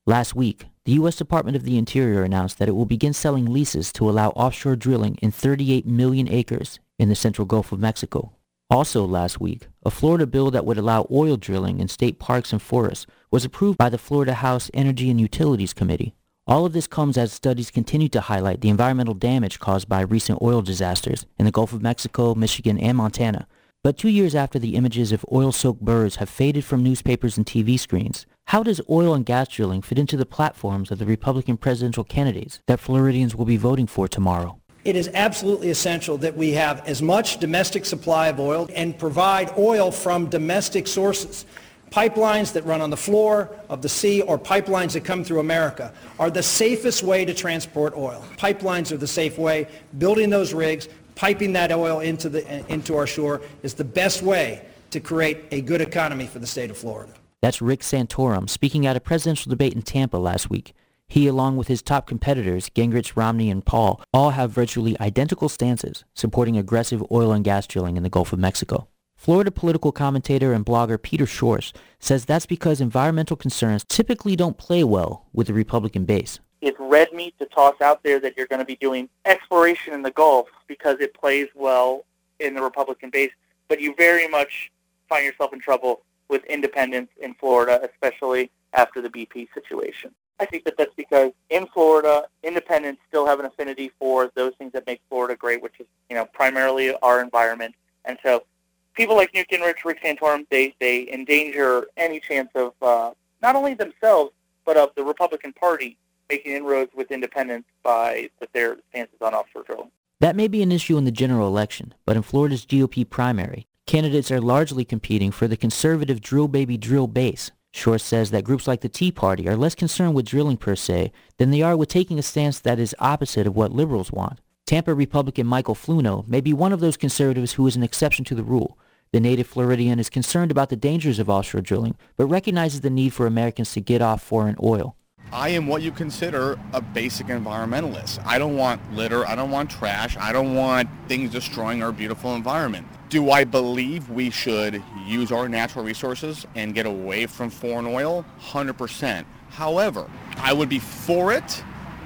Last week, the U.S. Department of the Interior announced that it will begin selling leases to allow offshore drilling in 38 million acres in the central Gulf of Mexico. Also last week, a Florida bill that would allow oil drilling in state parks and forests was approved by the Florida House Energy and Utilities Committee. All of this comes as studies continue to highlight the environmental damage caused by recent oil disasters in the Gulf of Mexico, Michigan, and Montana. But 2 years after the images of oil-soaked birds have faded from newspapers and TV screens, how does oil and gas drilling fit into the platforms of the Republican presidential candidates that Floridians will be voting for tomorrow? It is absolutely essential that we have as much domestic supply of oil and provide oil from domestic sources. Pipelines that run on the floor of the sea or pipelines that come through America are the safest way to transport oil. Pipelines are the safe way. Building those rigs, piping that oil into our shore is the best way to create a good economy for the state of Florida. That's Rick Santorum speaking at a presidential debate in Tampa last week. He, along with his top competitors, Gingrich, Romney, and Paul, all have virtually identical stances supporting aggressive oil and gas drilling in the Gulf of Mexico. Florida political commentator and blogger Peter Schorsch says that's because environmental concerns typically don't play well with the Republican base. It's red meat to toss out there that you're going to be doing exploration in the Gulf because it plays well in the Republican base, but you very much find yourself in trouble with independents in Florida, especially after the BP situation. I think that that's because in Florida, independents still have an affinity for those things that make Florida great, which is, primarily our environment. And so people like Newt Gingrich, Rick Santorum, they endanger any chance of not only themselves, but of the Republican Party making inroads with independents by their stances on offshore drilling. That may be an issue in the general election, but in Florida's GOP primary, candidates are largely competing for the conservative drill baby drill base. Schorsch says that groups like the Tea Party are less concerned with drilling per se than they are with taking a stance that is opposite of what liberals want. Tampa Republican Michael Fluno may be one of those conservatives who is an exception to the rule. The native Floridian is concerned about the dangers of offshore drilling, but recognizes the need for Americans to get off foreign oil. I am what you consider a basic environmentalist. I don't want litter. I don't want trash. I don't want things destroying our beautiful environment. Do I believe we should use our natural resources and get away from foreign oil? 100%. However, I would be for it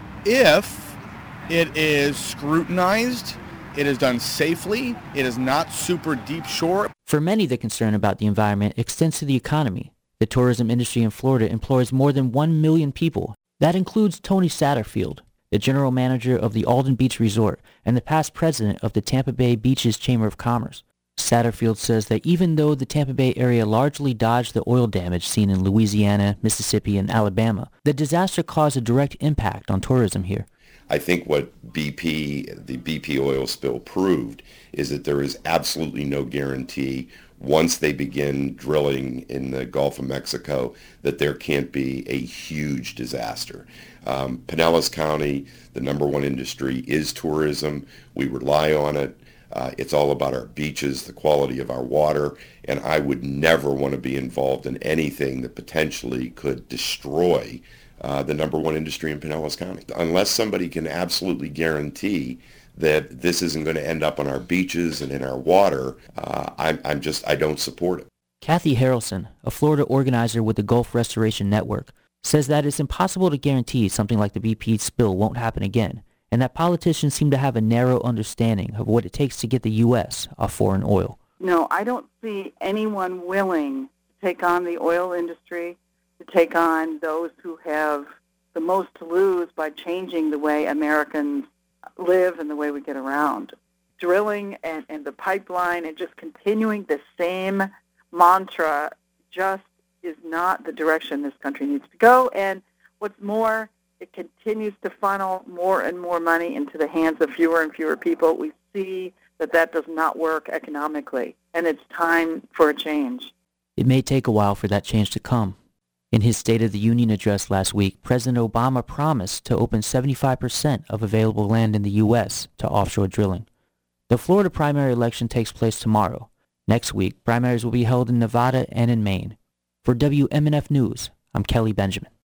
if it is scrutinized, it is done safely, it is not super deep shore. For many, the concern about the environment extends to the economy. The tourism industry in Florida employs more than 1 million people. That includes Tony Satterfield, the general manager of the Alden Beach Resort and the past president of the Tampa Bay Beaches Chamber of Commerce. Satterfield says that even though the Tampa Bay area largely dodged the oil damage seen in Louisiana, Mississippi, and Alabama, the disaster caused a direct impact on tourism here. I think what the BP oil spill proved is that there is absolutely no guarantee once they begin drilling in the Gulf of Mexico that there can't be a huge disaster. Pinellas County, the number one industry is tourism. We rely on it. It's all about our beaches, the quality of our water, and I would never want to be involved in anything that potentially could destroy the number one industry in Pinellas County. Unless somebody can absolutely guarantee that this isn't going to end up on our beaches and in our water, I don't support it. Kathy Harrelson, a Florida organizer with the Gulf Restoration Network, says that it's impossible to guarantee something like the BP spill won't happen again, and that politicians seem to have a narrow understanding of what it takes to get the U.S. off foreign oil. No, I don't see anyone willing to take on the oil industry, to take on those who have the most to lose by changing the way Americans live and the way we get around. Drilling and the pipeline and just continuing the same mantra just is not the direction this country needs to go. And what's more, it continues to funnel more and more money into the hands of fewer and fewer people. We see that does not work economically, and it's time for a change. It may take a while for that change to come. In his State of the Union address last week, President Obama promised to open 75% of available land in the U.S. to offshore drilling. The Florida primary election takes place tomorrow. Next week, primaries will be held in Nevada and in Maine. For WMNF News, I'm Kelly Benjamin.